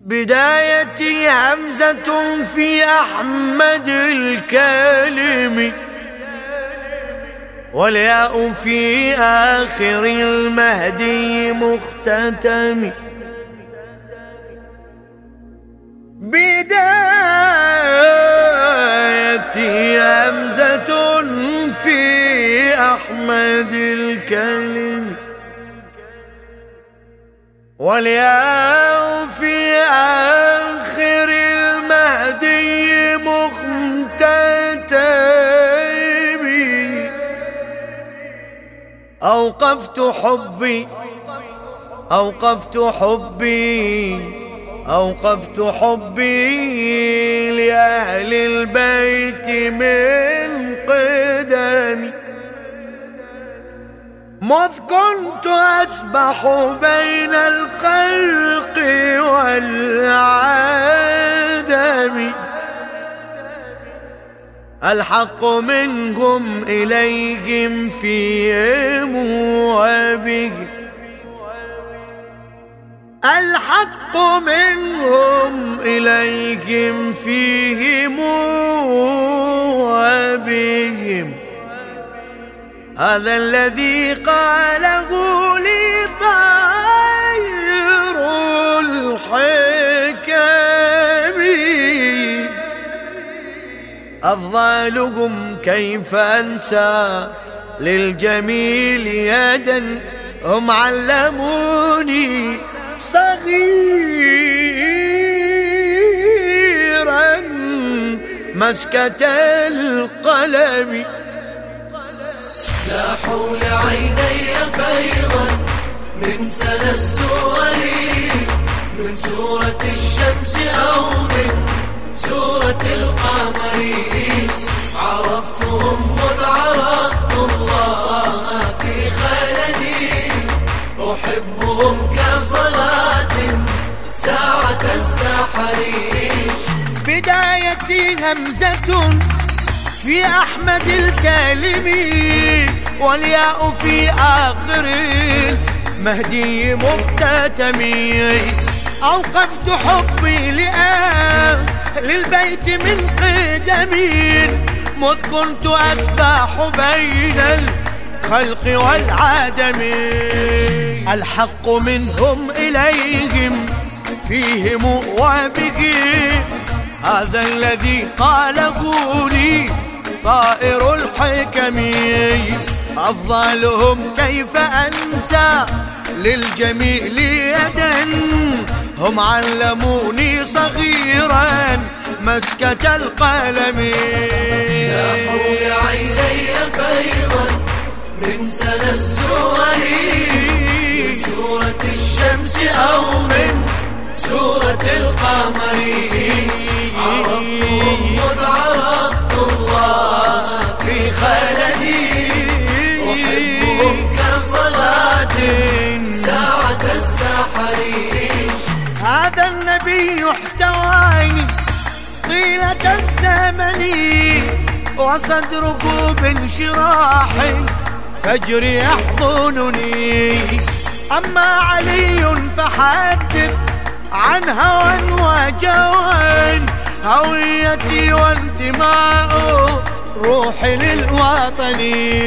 بدايتي همزة في أحمد الكالم، والياء في آخر المهدي مختتم. بدايتي همزة في أحمد الكالم، والياء في آخر المهدي مختتم. أوقفت حبي لأهل البيت من قدمي، مذ كنت أسبح بين الخلق والعدم. الحق منهم إليهم فيهم وبهم، الحق منهم إليهم فيهم وبهم. هذا الذي قاله لي طائر الحكم، أفضالهم كيف أنسى للجميل يدا، هم علموني صغيرا مسكة القلم. لاحوا لعيني فيضا من سنى السور، من سورة الشمس أو من سورة القمر. عرفتهم مذ عرفت الله في خلدي، أحبهم كصلاة ساعة السحر. بدايتي همزة في أحمد الكالم، والياء في آخر المهدي مختتم. أوقفت حبي لأهل البيت من قدم، مذ كنت أسبح بين الخلق والعدم. الحق منهم إليهم فيهم وبهم، هذا الذي قاله لي طائر الحكم. أفضلهم كيف أنسى للجميل يدا، هم علموني صغيرا مسكة القلم. لاحوا لعيني فيضا من سنى السور، من سورة الشمس أو من سورة القمر. عرفتهم مذ عرفت الله في خلدي، أحبهم كصلاة ساعة السحر. هذا النبي احتواني طيلة الزمن، وصدره بانشراح فجر يحضنني. أما علي فحدث عن هوى وجوى، هويتي وانتماء روحي للوطن.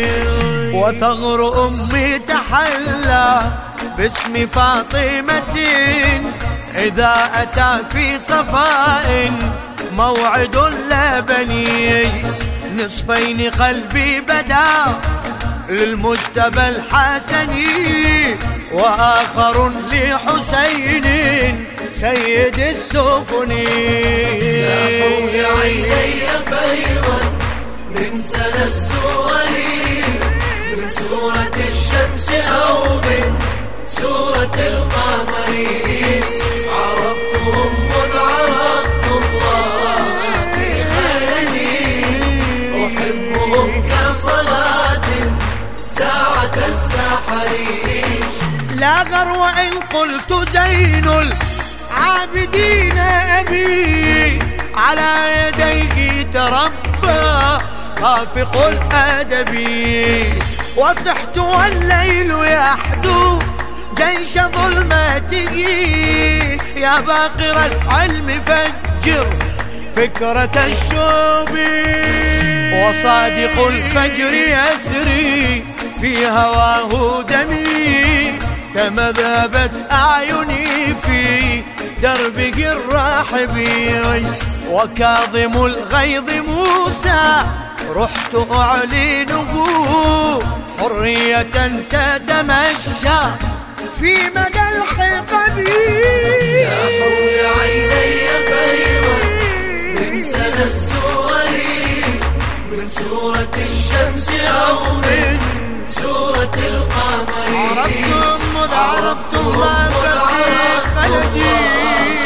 وثغر أمي تحلى باسم فاطمة، إذا أتى في صفاء موعد اللبني. نصفين قلبي بدا للمجتبى الحسني، وآخر لحسين سيد السفن. لاحوا لعيني فيضا من سنى السور، من سورة الشمس أو من سورة القمر. عرفتهم مذ عرفت الله في خلدي، أحبهم كصلاة ساعة السحر. لا غرو إن قلت زين العابدين أبي، على يديه تربى خافق الأدب. وصحت والليل يحدو جيش ظلمته، يا باقر العلم فجر فكرة الشوب، وصادق الفجر يسري في هواه دمي، كما ذابت أعيني في دربه الراحب، وكاظم الغيظ موسى رحت أعلنه حرية تتمشى في مدى الحقب. يا حول عيني فيضا من سنى السور، من سورة الشمس أو من سورة القمر، عرفتم مذ عرفت الله في خلدي،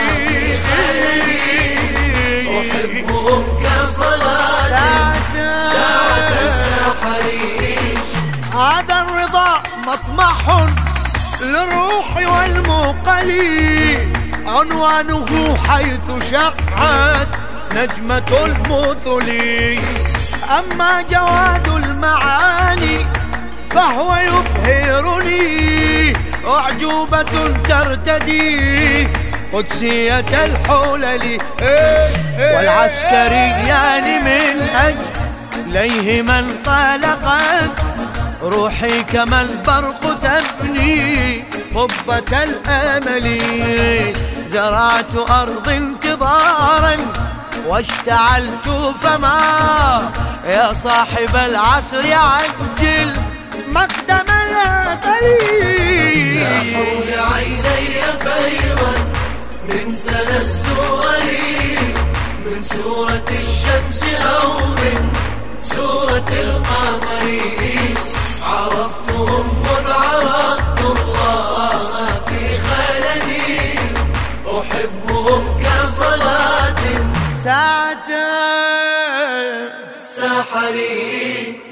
أحبهم كصلاة ساعة السحر. هذا الرضا مطمح للروح والمقل، عنوانه حيث شعت نجمة المثل، أما جواد المعاني فهو يبهرني، أعجوبة ترتدي قدسية الحلل، والعسكريان من أجليهما انطلقت روحي كما البرق تبني قبة الأمل، زرعت أرض انتظارا واشتعلت فما يا صاحب العصر عجل مقدم الأقل. يا حول عيني فيضا من سنى السور، من سورة الشمس أو من سورة القمر، عرفتهم مذ عرفت الله في خلدي، أحبهم كصلاة ساعة السحر.